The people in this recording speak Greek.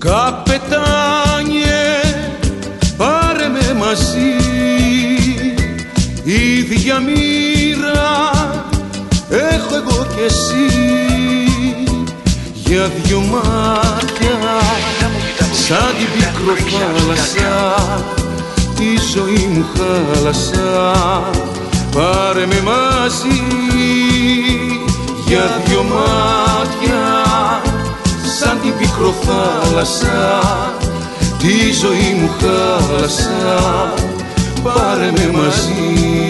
Καπετάνιε, πάρε με μαζί, ίδια μοίρα έχω εγώ κι εσύ. Για δυο μάτια σαν την πικροφάλασσα τη ζωή μου χάλασα. Πάρε με μαζί, για δυο μάτια σαν την πικροφάλασσα τη ζωή μου χάλασα. Πάρε με μαζί.